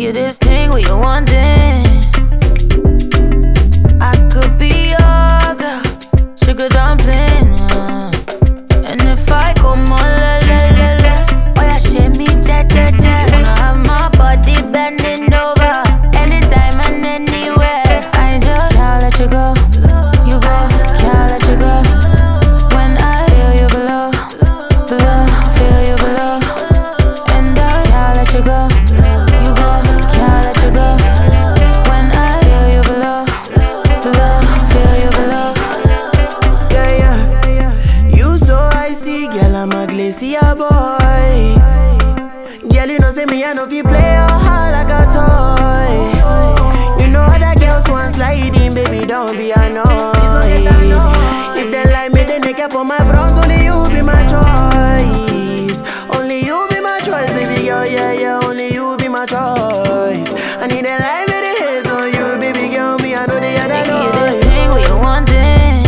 you this thing where you wanting. I could be your girl, sugar dumpling. And if I come on, la la la la, oh yeah, shake me, cha cha cha. Wanna have my body bending over, anytime and anywhere. I just can't let you go, you go, can't let you go. When I feel you below, below, feel you below, and I can't let you go, you go, can't let you go. When I feel you below, below, feel you below. Yeah, yeah. You so icy, girl, I'm a glacier boy. Girl, you know say me, I know if you play your heart like a toy. You know other girls want sliding, baby, don't be annoyed. If they like me, then they care for my front. Only you be my choice. Only you be my choice, baby girl, yeah, yeah. Only you be my choice. I need a life with the hands on you, baby girl, me, I know the other You noise. this thing where you wanting.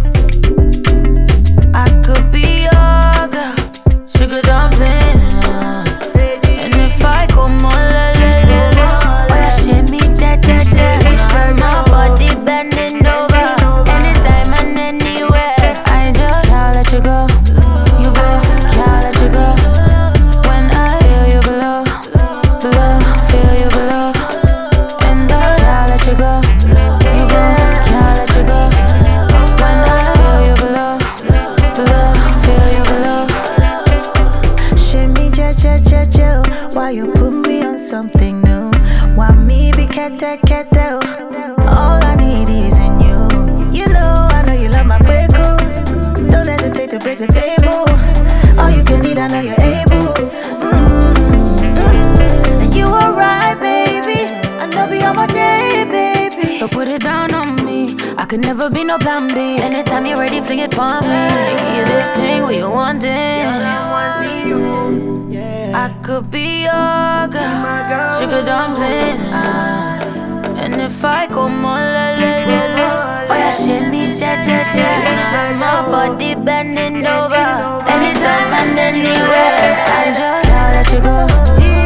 I could be your girl, sugar dumpling. And if I come on, la la la la, oh yeah, shake me, cha cha cha. Wanna have my body bending over, anytime and anywhere. I just can't let you go, you go, can't let you go. When I feel you below, below, feel you below, and I can't let you go, you go, can't let you go. When I feel you below, below, feel you below. Shimmy, cha cha cha cha. Why you put me on something new? Why me be kete kete? All I need is in you. You know, I know you love my breakthrough. Don't hesitate to break the table. All you can need, I know you're able. And you are right, baby. I know be on my day, baby. So put it down on me. I could never be no plan B. Anytime you're ready, fling it on me. You this thing where you wanting. I could be your girl, sugar dumpling. And if I come on, la la la la, oh yeah, shake me, cha cha cha. Wanna have my body bending over, anytime and anywhere. I just can't let you go.